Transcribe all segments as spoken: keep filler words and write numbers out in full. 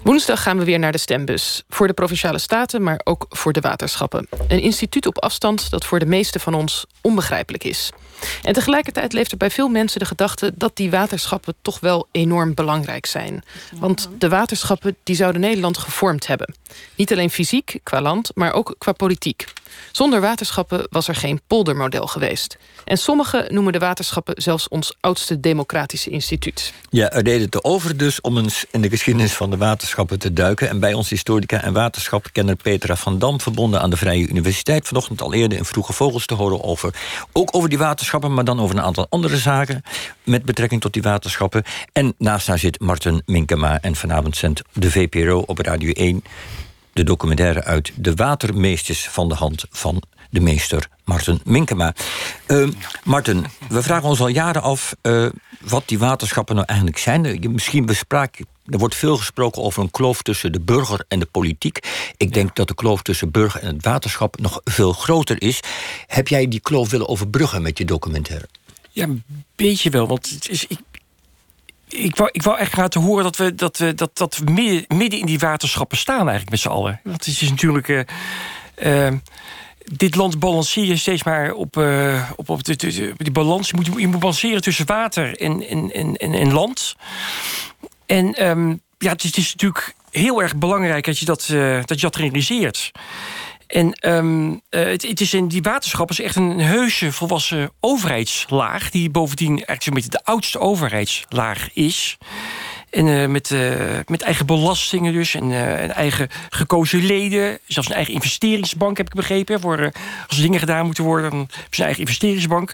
Woensdag gaan we weer naar de stembus. Voor de Provinciale Staten, maar ook voor de waterschappen. Een instituut op afstand dat voor de meesten van ons onbegrijpelijk is. En tegelijkertijd leeft er bij veel mensen de gedachte dat die waterschappen toch wel enorm belangrijk zijn. Want de waterschappen die zouden Nederland gevormd hebben. Niet alleen fysiek, qua land, maar ook qua politiek. Zonder waterschappen was er geen poldermodel geweest. En sommigen noemen de waterschappen zelfs ons oudste democratische instituut. Ja, er deed het erover dus om eens in de geschiedenis van de waterschappen te duiken. En bij ons historica en waterschapkenner Petra van Dam, verbonden aan de Vrije Universiteit, vanochtend al eerder in Vroege Vogels te horen over, ook over die waterschappen, maar dan over een aantal andere zaken met betrekking tot die waterschappen. En naast haar zit Marten Minkema en vanavond zendt de V P R O op Radio één de documentaire uit De Watermeesters van de hand van de meester Marten Minkema. Uh, Marten, we vragen ons al jaren af uh, wat die waterschappen nou eigenlijk zijn. Je, misschien bespraak, er wordt veel gesproken over een kloof tussen de burger en de politiek. Ik denk dat de kloof tussen burger en het waterschap nog veel groter is. Heb jij die kloof willen overbruggen met je documentaire? Ja, een beetje wel, want het is... Ik... Ik wou, ik wou echt laten horen dat we, dat we, dat, dat we midden, midden in die waterschappen staan eigenlijk met z'n allen. Want het is natuurlijk... Uh, uh, dit land balanceert steeds maar op, uh, op, op de, de, die balans. Je moet, je moet balanceren tussen water en, en, en, en land. En um, ja, het is, het is natuurlijk heel erg belangrijk dat je dat, uh, dat, je dat realiseert. En um, uh, het, het is in die waterschappen is echt een heuse volwassen overheidslaag, die bovendien eigenlijk zo'n beetje de oudste overheidslaag is. En uh, met, uh, met eigen belastingen dus, en uh, en eigen gekozen leden. Zelfs een eigen investeringsbank, heb ik begrepen. Voor, uh, als er dingen gedaan moeten worden, dan heb je een eigen investeringsbank.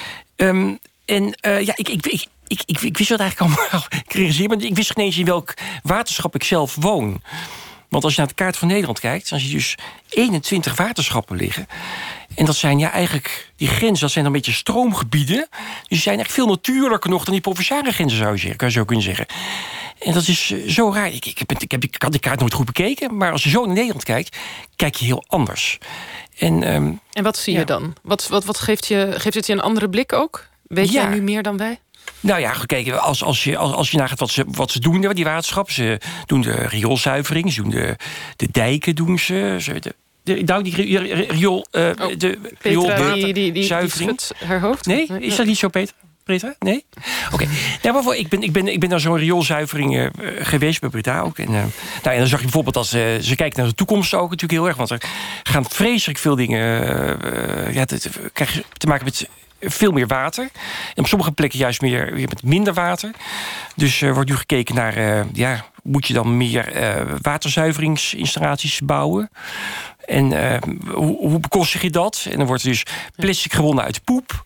Um, en uh, ja, ik, ik, ik, ik, ik, ik wist dat eigenlijk allemaal. Ik realiseer, maar ik wist geen eens in welk waterschap ik zelf woon. Want als je naar de kaart van Nederland kijkt, dan zie je dus eenentwintig waterschappen liggen. En dat zijn ja eigenlijk, die grenzen, dat zijn dan een beetje stroomgebieden. Dus die zijn echt veel natuurlijker nog dan die provinciale grenzen, zou je, zeggen, kan je zo kunnen zeggen. En dat is zo raar. Ik, ik, heb, ik, heb, ik had die kaart nooit goed bekeken, maar als je zo naar Nederland kijkt, kijk je heel anders. En, um, en wat zie ja. je dan? Wat, wat, wat geeft, je, geeft het je een andere blik ook? Weet ja. jij nu meer dan wij? Nou ja, gekeken, als, als, je, als, als je nagaat wat ze, wat ze doen, die waterschappen. Ze doen de rioolzuivering, ze doen de, de dijken, doen ze. ze de, de, nou, die riool, uh, oh, de rioolwaterzuivering. Die, die, die, die schudt haar hoofd. Nee, is dat niet zo, Peter? Petra? Nee? Oké. Okay. Nou, maar ik ben, ik ben, ik ben naar zo'n rioolzuivering uh, geweest bij Breda ook. En, uh, nou, en dan zag je bijvoorbeeld dat ze, ze kijken naar de toekomst ook natuurlijk heel erg. Want er gaan vreselijk veel dingen... Uh, ja, te, te, krijg te maken met... veel meer water. En op sommige plekken juist meer, weer met minder water. Dus er uh, wordt nu gekeken naar... Uh, ja, moet je dan meer uh, waterzuiveringsinstallaties bouwen? En uh, hoe, hoe bekostig je dat? En dan wordt er dus plastic gewonnen uit poep.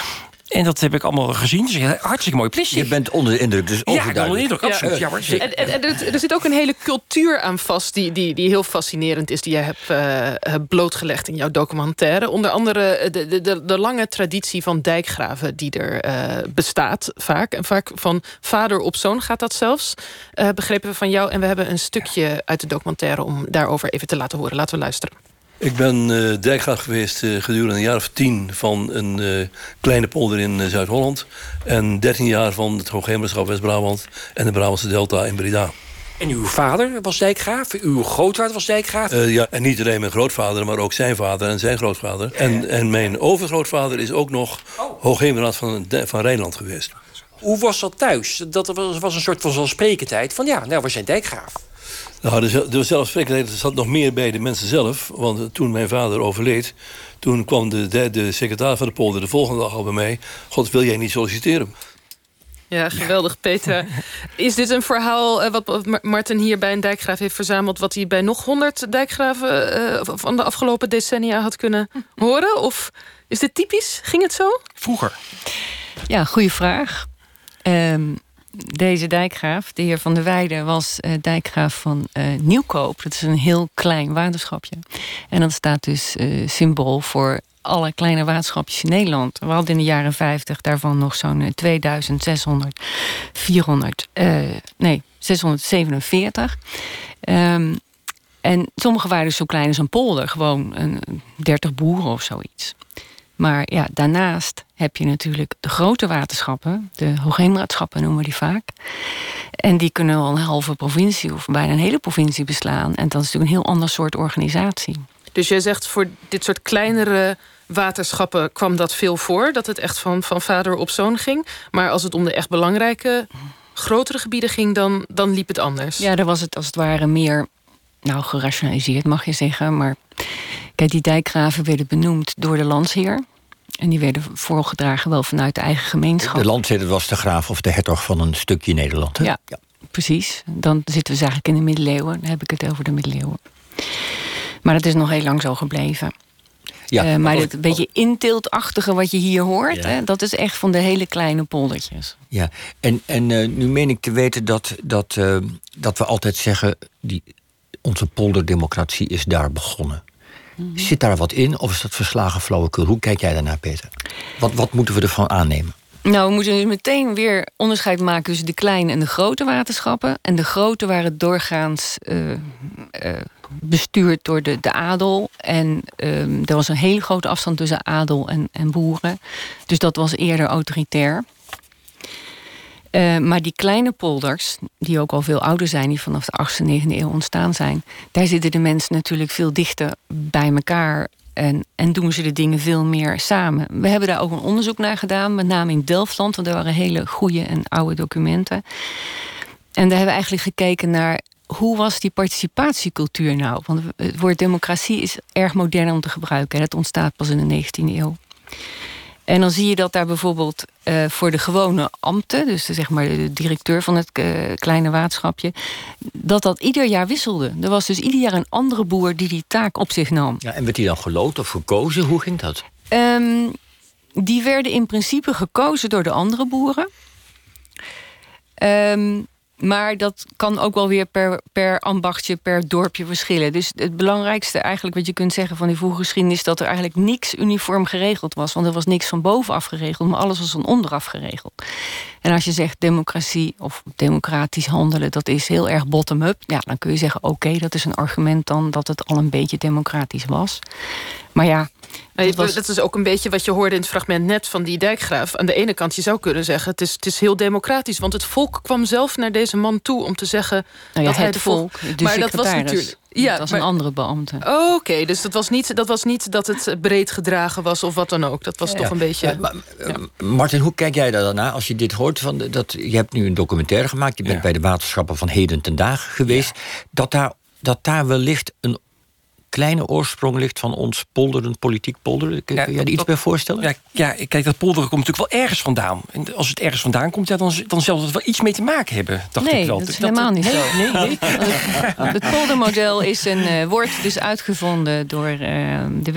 En dat heb ik allemaal gezien. Dus hartstikke mooi plastic. Je bent onder de indruk, dus overduidelijk. Ja, onder de indruk, absoluut. Ja. Ja, en, en, en er zit ook een hele cultuur aan vast die, die, die heel fascinerend is, die jij hebt uh, blootgelegd in jouw documentaire. Onder andere de, de, de, de lange traditie van dijkgraven die er uh, bestaat vaak. En vaak van vader op zoon gaat dat zelfs. Uh, begrepen we van jou. En we hebben een stukje uit de documentaire om daarover even te laten horen. Laten we luisteren. Ik ben uh, dijkgraaf geweest uh, gedurende een jaar of tien van een uh, kleine polder in uh, Zuid-Holland. En dertien jaar van het Hoogheemraadschap West-Brabant en de Brabantse Delta in Breda. En uw vader was dijkgraaf? Uw grootvader was dijkgraaf? Uh, ja, en niet alleen mijn grootvader, maar ook zijn vader en zijn grootvader. En, en mijn overgrootvader is ook nog oh. Hoogheemraad van, van Rijnland geweest. Hoe was dat thuis? Dat was, was een soort van zelfsprekendheid van ja, nou, we zijn dijkgraaf. Nou, de, de zelfsprekendheid zat nog meer bij de mensen zelf. Want toen mijn vader overleed, toen kwam de, de, de secretaris van de polder de volgende dag al bij mij. God, wil jij niet solliciteren? Ja, geweldig, Peter. Is dit een verhaal uh, wat Marten hier bij een dijkgraaf heeft verzameld, wat hij bij nog honderd dijkgraven uh, van de afgelopen decennia had kunnen horen? Of is dit typisch? Ging het zo? Vroeger. Ja, goede vraag. Um, Deze dijkgraaf, de heer Van der Weijden, was uh, dijkgraaf van uh, Nieuwkoop. Dat is een heel klein waterschapje. En dat staat dus uh, symbool voor alle kleine waterschapjes in Nederland. We hadden in de jaren vijftig daarvan nog zo'n uh, tweeduizendzeshonderd, vierhonderd, uh, nee, zeshonderdzevenenveertig. Um, en sommige waren dus zo klein als een polder, gewoon een dertig boeren of zoiets. Maar ja, daarnaast heb je natuurlijk de grote waterschappen, de hoogheemraadschappen noemen we die vaak. En die kunnen wel een halve provincie of bijna een hele provincie beslaan. En dat is natuurlijk een heel ander soort organisatie. Dus jij zegt voor dit soort kleinere waterschappen kwam dat veel voor, dat het echt van, van vader op zoon ging. Maar als het om de echt belangrijke, grotere gebieden ging, dan, dan liep het anders. Ja, daar was het als het ware meer, nou, gerationaliseerd mag je zeggen. Maar kijk, die dijkgraven werden benoemd door de landsheer. En die werden voorgedragen wel vanuit de eigen gemeenschap. De landsheer was de graaf of de hertog van een stukje Nederland. Hè? Ja, ja, precies. Dan zitten we dus eigenlijk in de middeleeuwen. Dan heb ik het over de middeleeuwen. Maar dat is nog heel lang zo gebleven. Ja, uh, maar het een beetje inteeltachtige wat je hier hoort, ja. hè, dat is echt van de hele kleine poldertjes. Ja, en, en uh, nu meen ik te weten dat, dat, uh, dat we altijd zeggen, die, onze polderdemocratie is daar begonnen. Mm-hmm. Zit daar wat in of is dat verslagen flauwekul? Hoe kijk jij daarnaar, Peter? Wat, wat moeten we ervan aannemen? Nou, we moeten dus meteen weer onderscheid maken tussen de kleine en de grote waterschappen. En de grote waren doorgaans uh, uh, bestuurd door de, de adel. En uh, er was een hele grote afstand tussen adel en, en boeren. Dus dat was eerder autoritair. Uh, maar die kleine polders, die ook al veel ouder zijn, die vanaf de achtste, negende eeuw ontstaan zijn, daar zitten de mensen natuurlijk veel dichter bij elkaar. En, en doen ze de dingen veel meer samen. We hebben daar ook een onderzoek naar gedaan, met name in Delftland, want er waren hele goede en oude documenten. En daar hebben we eigenlijk gekeken naar hoe was die participatiecultuur nou? Want het woord democratie is erg modern om te gebruiken. En het ontstaat pas in de negentiende eeuw. En dan zie je dat daar bijvoorbeeld uh, voor de gewone ambten, dus de, zeg maar de directeur van het uh, kleine waterschapje, dat dat ieder jaar wisselde. Er was dus ieder jaar een andere boer die die taak op zich nam. Ja, en werd die dan geloot of gekozen? Hoe ging dat? Um, die werden in principe gekozen door de andere boeren. Um, Maar dat kan ook wel weer per, per ambachtje, per dorpje verschillen. Dus het belangrijkste eigenlijk wat je kunt zeggen van die vroege geschiedenis is dat er eigenlijk niks uniform geregeld was. Want er was niks van bovenaf geregeld, maar alles was van onderaf geregeld. En als je zegt democratie of democratisch handelen, dat is heel erg bottom-up. Ja, dan kun je zeggen, oké, okay, dat is een argument dan dat het al een beetje democratisch was. Maar ja, dat, was... dat is ook een beetje wat je hoorde in het fragment net van die dijkgraaf. Aan de ene kant, je zou kunnen zeggen, het is, het is heel democratisch. Want het volk kwam zelf naar deze man toe om te zeggen nou ja, dat hij het de volk, de maar dat was natuurlijk. Ja, dat was maar... een andere beambte. Oh, oké, okay. Dus dat was, niet, dat was niet dat het breed gedragen was of wat dan ook. Dat was ja, toch ja. een beetje... Ja, maar, ja. Martin, hoe kijk jij daar dan naar als je dit hoort? Van dat, je hebt nu een documentaire gemaakt. Je bent ja. bij de waterschappen van heden ten dagen geweest. Ja. Dat, daar, dat daar wellicht een kleine oorsprong ligt van ons polderen, politiek polderen. Kun je ja, je er iets dat, bij voorstellen? Ja, ja, kijk, dat polderen komt natuurlijk wel ergens vandaan. En als het ergens vandaan komt, ja, dan, dan zal het wel iets mee te maken hebben, dacht nee, ik wel. dat is dat, helemaal niet nee, zo. Nee, nee. Het, het poldermodel is een, uh, wordt dus uitgevonden door uh, de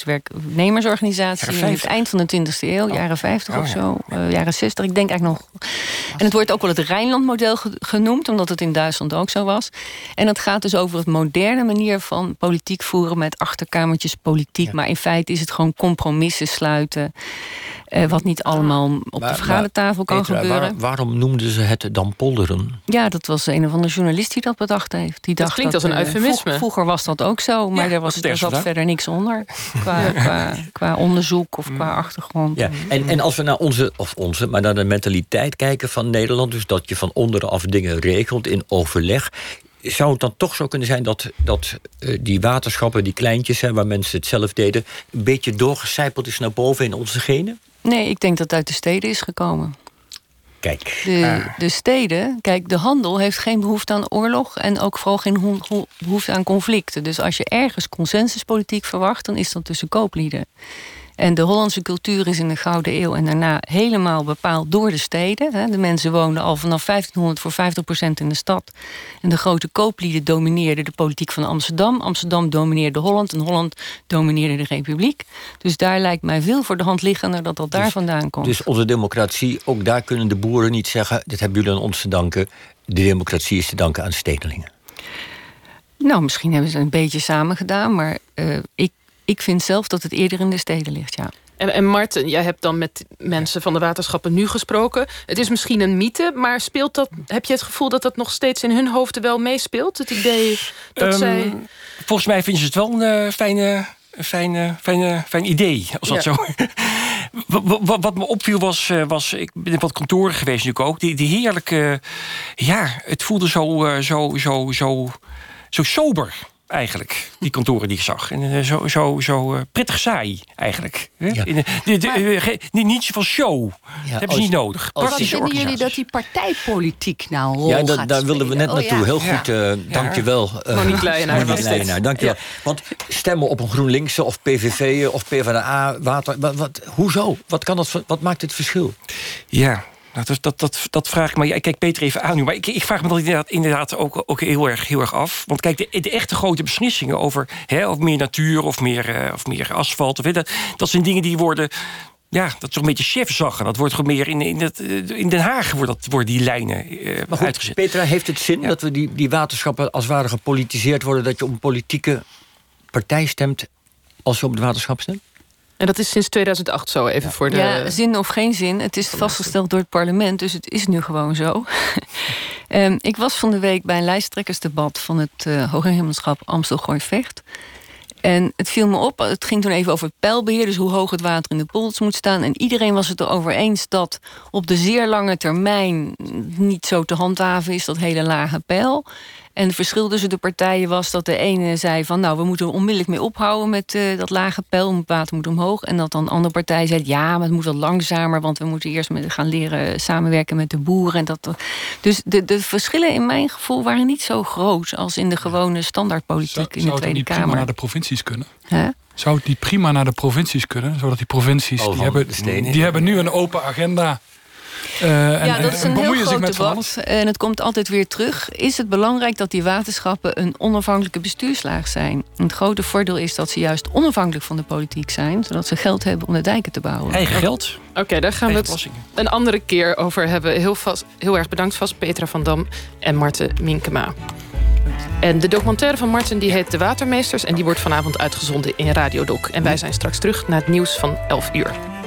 werkgevers-werknemersorganisatie aan het eind van de twintigste eeuw, oh. jaren vijftig oh, of zo, ja. uh, jaren zestig, ik denk eigenlijk nog. En het wordt ook wel het Rijnlandmodel genoemd, omdat het in Duitsland ook zo was. En dat gaat dus over het moderne manier van politiek voeren met achterkamertjes politiek. Ja. Maar in feite is het gewoon compromissen sluiten. Uh, wat niet allemaal op maar, de vergadertafel kan Petra, gebeuren. Waar, waarom noemden ze het dan polderen? Ja, dat was een of andere journalist die dat bedacht heeft. Die dat dacht klinkt dat, als een eufemisme. Uh, vroeger was dat ook zo, maar ja, er, was, er zat verder niks onder. Qua, ja. qua, qua onderzoek of qua achtergrond. Ja. En, en als we naar onze, of onze, maar naar de mentaliteit kijken van Nederland, dus dat je van onderaf dingen regelt in overleg, zou het dan toch zo kunnen zijn dat, dat uh, die waterschappen, die kleintjes, hè, waar mensen het zelf deden, een beetje doorgecijpeld is naar boven in onze genen? Nee, ik denk dat het uit de steden is gekomen. Kijk. De, ah. de steden, kijk, de handel heeft geen behoefte aan oorlog en ook vooral geen behoefte aan conflicten. Dus als je ergens consensuspolitiek verwacht, dan is dat tussen kooplieden. En de Hollandse cultuur is in de Gouden Eeuw en daarna helemaal bepaald door de steden. De mensen woonden al vanaf vijftienhonderd voor vijftig procent in de stad. En de grote kooplieden domineerden de politiek van Amsterdam. Amsterdam domineerde Holland en Holland domineerde de Republiek. Dus daar lijkt mij veel voor de hand liggender dat dat daar dus, vandaan komt. Dus onze democratie, ook daar kunnen de boeren niet zeggen, dit hebben jullie aan ons te danken. De democratie is te danken aan stedelingen. Nou, misschien hebben ze een beetje samen gedaan, maar uh, ik Ik vind zelf dat het eerder in de steden ligt, ja. En, en Marten, jij hebt dan met mensen van de waterschappen nu gesproken. Het is misschien een mythe, maar speelt dat, heb je het gevoel dat dat nog steeds in hun hoofden wel meespeelt? Het idee dat um, zij... Volgens mij vinden ze het wel een uh, fijne een fijn, uh, fijn, uh, fijn idee, als dat ja. zo... wat, wat, wat me opviel was, uh, was... Ik ben in wat kantoren geweest natuurlijk ook. Die, die heerlijke... Ja, het voelde zo, uh, zo, zo, zo, zo sober... eigenlijk, die kantoren die ik zag. En uh, zo, zo, zo uh, prettig saai, eigenlijk. Ja. In, de, de, de, uh, ge, niet zoveel show. Ja, dat hebben ze niet nodig. Wat vinden jullie dat die partijpolitiek nou een rol ja, dat, gaat daar wilden we net oh, naartoe. ja. Heel goed, uh, dank je wel. Uh, Monique Leijenaar. Monique Leijenaar, dank je wel. Want stemmen op een GroenLinkse of P V V of PvdA, water... Wat, wat, hoezo? Wat, kan dat, wat maakt het verschil? Ja... Nou, dat, dat, dat, dat vraag ik me. Ja, kijk Peter even aan nu. Maar ik, ik vraag me dat inderdaad, inderdaad ook, ook heel, erg, heel erg af. Want kijk, de, de echte grote beslissingen over hè, of meer natuur of meer, uh, of meer asfalt. Of, hè, dat, dat zijn dingen die worden. Ja, dat is toch een beetje chefzaggen. Dat wordt gewoon meer in, in, het, in Den Haag wordt dat, worden die lijnen uh, maar goed, uitgezet. Petra, heeft het zin ja. dat we die, die waterschappen als het ware gepolitiseerd worden, dat je op een politieke partij stemt als je op het waterschap stemt? En dat is sinds tweeduizend acht zo, even ja. voor de... Ja, zin of geen zin. Het is vastgesteld door het parlement, dus het is nu gewoon zo. um, ik was van de week bij een lijsttrekkersdebat van het uh, Hoogheemraadschap Amstel-Gooi-Vecht. En het viel me op, het ging toen even over het peilbeheer, dus hoe hoog het water in de polders moet staan. En iedereen was het erover eens dat op de zeer lange termijn niet zo te handhaven is, dat hele lage peil. En het verschil tussen de partijen was dat de ene zei van, nou, we moeten er onmiddellijk mee ophouden met uh, dat lage peil, het water moet omhoog. En dat dan de andere partij zei, ja, maar het moet wel langzamer, want we moeten eerst met, gaan leren samenwerken met de boeren. En dat, dus de, de verschillen in mijn gevoel waren niet zo groot als in de gewone standaardpolitiek zou, in de zou Tweede het niet Kamer. Prima naar de provincies kunnen? Huh? Zou het niet prima naar de provincies kunnen? Zodat die provincies, oh, die, hebben, die, die hebben nu een open agenda. Uh, en, ja, dat is een heel groot met debat. En het komt altijd weer terug. Is het belangrijk dat die waterschappen een onafhankelijke bestuurslaag zijn? En het grote voordeel is dat ze juist onafhankelijk van de politiek zijn, zodat ze geld hebben om de dijken te bouwen. Eigen geld. Oké, okay, daar gaan Eigen we het een andere keer over hebben. Heel, vast, heel erg bedankt vast Petra van Dam en Marten Minkema. En de documentaire van Marten die heet De Watermeesters en die wordt vanavond uitgezonden in Radio Doc. En wij zijn straks terug naar het nieuws van elf uur.